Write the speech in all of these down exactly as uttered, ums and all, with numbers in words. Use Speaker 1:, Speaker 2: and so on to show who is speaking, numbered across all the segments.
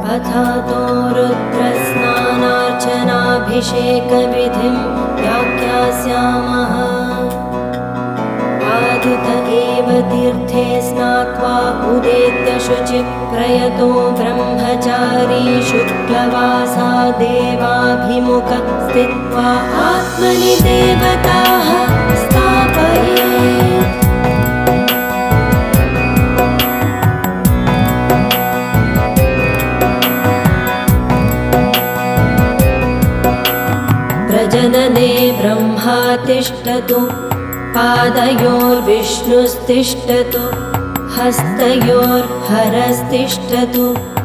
Speaker 1: अथातो रुद्रस्नानार्चनाभिषेकविधिं व्याख्यास्यामः। आदित एव तीर्थे स्नात्वा उदेत्य शुचि प्रयतो ब्रह्मचारी शुक्लवासा देवाभिमुख स्थित्वा आत्मनि देवताः स्थापयेत्। प्रजनने ब्रह्मा तिष्ठतु, पादयोर्विष्णुस्तिष्ठतु, हस्तयोर्हरस्तिष्ठतु,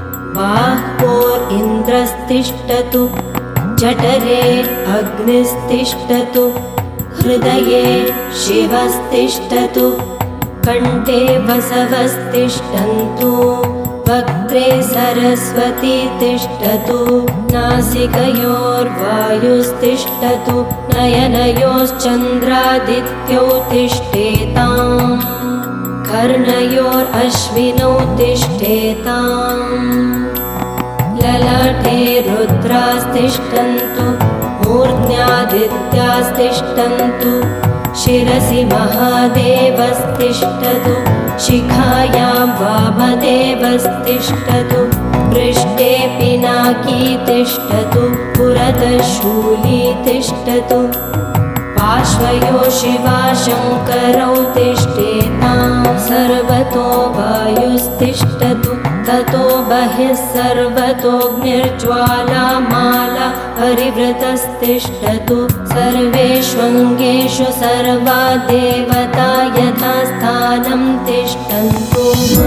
Speaker 1: बाह्वोरिन्द्रस्तिष्ठतु, जठरे अग्निस्तिष्ठतु, हृदये शिवस्तिष्ठतु, कण्ठे बसवस्तिष्ठन्तु, वक्त्रे सरस्वती तिष्ठतु, नासिकयोर्वायुस्तिष्ठतु, नयनयोश्चन्द्रादित्यौ तिष्ठेताम्, कर्णयोरश्विनौ तिष्ठेताम्, ललाटे रुद्रास्तिष्ठन्तु, मूर्ध्न्यादित्यास्तिष्ठन्तु, शिरसि महादेवस्तिष्ठतु, शिखायां वामदेवस्तिष्ठतु, पृष्ठे पिनाकी तिष्ठतु, पुरतः शूली तिष्ठतु, पार्श्वयो शिवा शङ्करौ तिष्ठेताम्, सर्वतो वायुस्तिष्ठतु, ततो बहिः सर्वतोऽग्निर्ज्वालामाला परिवृतस्तिष्ठतु, सर्वेष्वङ्गेषु सर्वा देवता यथा स्थानं तिष्ठन्तु।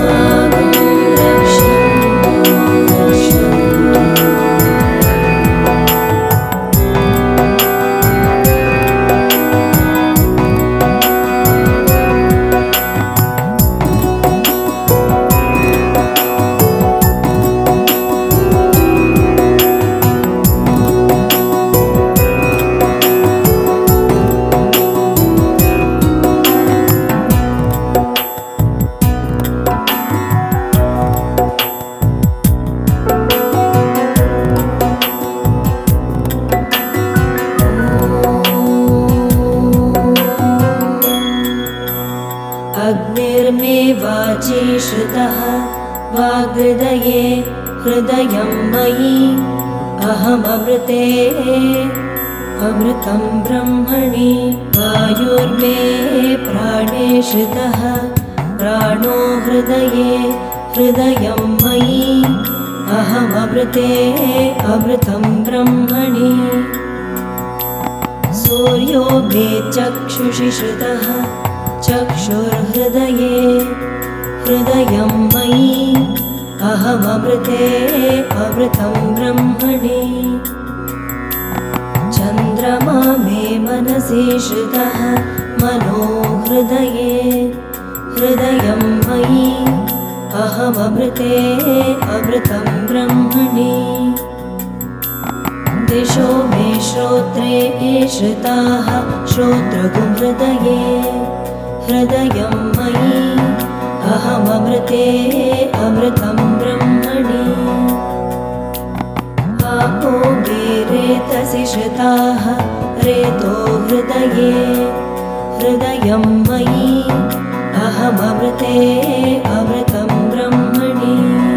Speaker 1: अग्निर्मे वाची श्रुतः वाग्हृदये हृदयं मयि अहममृते अमृतं ब्रह्मणि। वायुर्मे प्राणे श्रुतः प्राणो हृदये हृदयं मयि अहममृते अमृतं ब्रह्मणि। सूर्यो मे चक्षुषि श्रुतः चक्षुर्हृदये हृदयं मयि अहममृते अमृतं ब्रह्मणि। चन्द्रमा मे मनसि श्रुतः मनो हृदये हृदयं मयि अहममृते अमृतं ब्रह्मणि। दिशो मे श्रोत्रे श्रुताः श्रोत्रगुं हृदये हृदयं मयि अहममृते अमृतं ब्रह्मणि। आपो मे रेतसि श्रुताः रेतो हृदये हृदयं मयि अहममृते अमृतं ब्रह्मणि।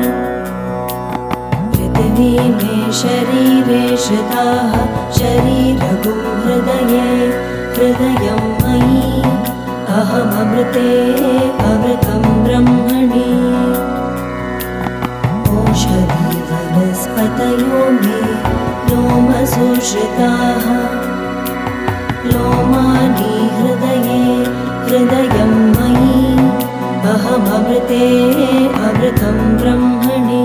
Speaker 1: पृथिवी मे शरीरे श्रुताः शरीरगुं हृदये हृदयं मयि अहममृते अमृतं ब्रह्मणि। ओषधी वनस्पतयो मे लोमसु श्रुताः लोमानि हृदये हृदयं मयि अहममृते अमृतं ब्रह्मणि।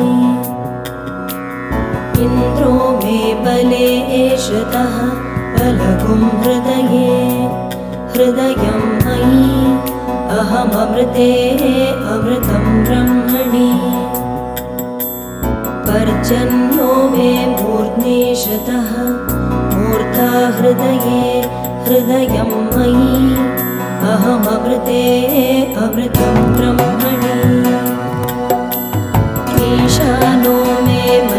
Speaker 1: इन्द्रो मे बले श्रुतः बलगुं हृदये हृदयं मयि अहममृते अमृतं ब्रह्मणि। पर्जन्यो मे मूर्ध्नि श्रुतः मूर्धा हृदये हृदयं मयि अहममृते अमृतं ब्रह्मणि। ईशानो मे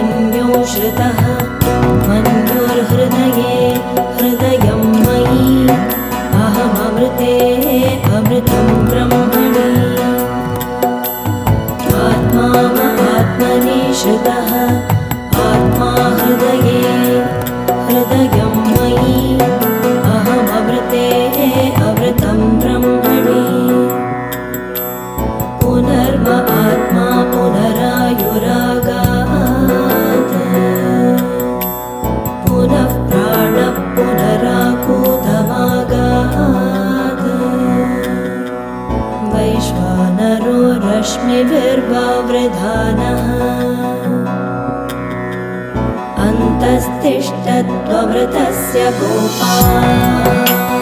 Speaker 1: रश्मिभिर्वावृधानः अन्तस्तिष्ठत्ववृतस्य गोपा